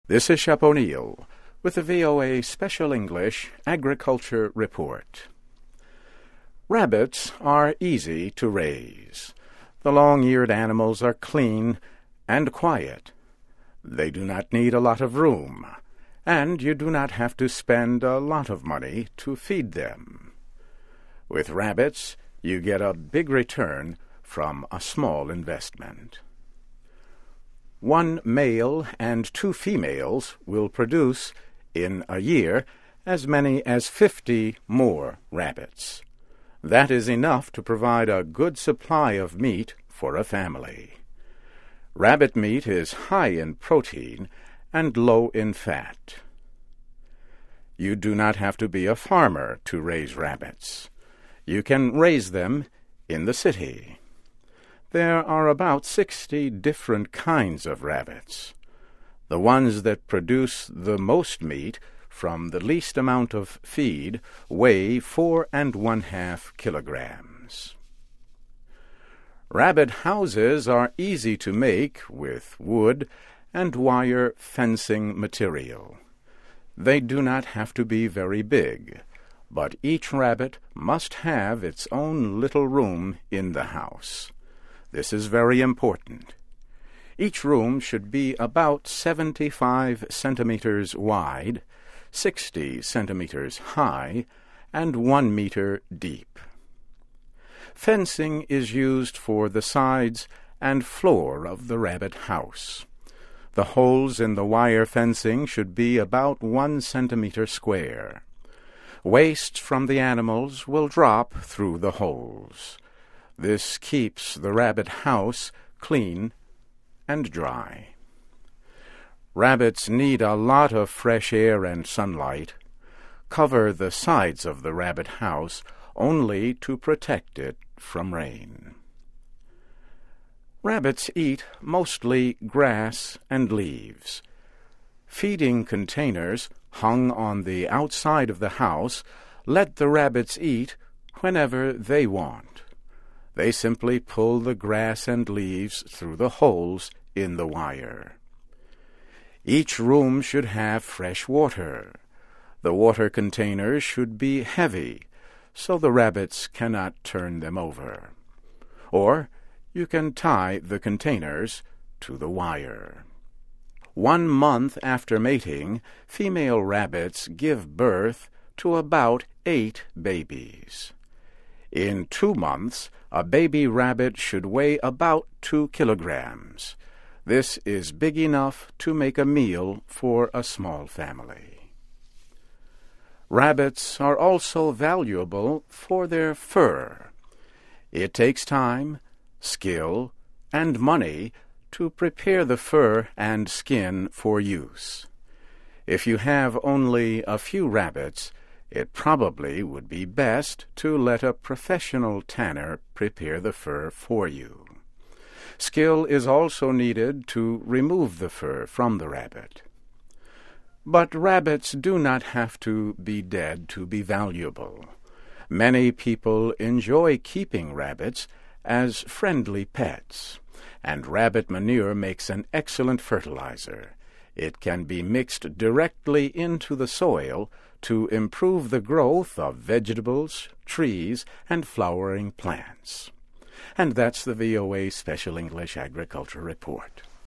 This is Shep O'Neill with the VOA Special English Agriculture Report. Rabbits are easy to raise. The long-eared animals are clean and quiet. They do not need a lot of room, and you do not have to spend a lot of money to feed them. With rabbits, you get a big return from a small investment. One male and 2 females will produce, in a year, as many as 50 more rabbits. That is enough to provide a good supply of meat for a family. Rabbit meat is high in protein and low in fat. You do not have to be a farmer to raise rabbits. You can raise them in the city. There are about 60 different kinds of rabbits. The ones that produce the most meat from the least amount of feed weigh 4 1/2 kilograms. Rabbit houses are easy to make with wood and wire fencing material. They do not have to be very big, but each rabbit must have its own little room in the house. This is very important. Each room should be about 75 centimeters wide, 60 centimeters high, and 1 meter deep. Fencing is used for the sides and floor of the rabbit house. The holes in the wire fencing should be about 1 centimeter square. Waste from the animals will drop through the holes. This keeps the rabbit house clean and dry. Rabbits need a lot of fresh air and sunlight. Cover the sides of the rabbit house only to protect it from rain. Rabbits eat mostly grass and leaves. Feeding containers hung on the outside of the house let the rabbits eat whenever they want. They simply pull the grass and leaves through the holes in the wire. Each room should have fresh water. The water containers should be heavy, so the rabbits cannot turn them over. Or you can tie the containers to the wire. 1 month after mating, female rabbits give birth to about 8 babies. In 2 months, a baby rabbit should weigh about 2 kilograms. This is big enough to make a meal for a small family. Rabbits are also valuable for their fur. It takes time, skill, and money to prepare the fur and skin for use. If you have only a few rabbits, it probably would be best to let a professional tanner prepare the fur for you. Skill is also needed to remove the fur from the rabbit. But rabbits do not have to be dead to be valuable. Many people enjoy keeping rabbits as friendly pets, and rabbit manure makes an excellent fertilizer. It can be mixed directly into the soil to improve the growth of vegetables, trees, and flowering plants. And that's the VOA Special English Agriculture Report.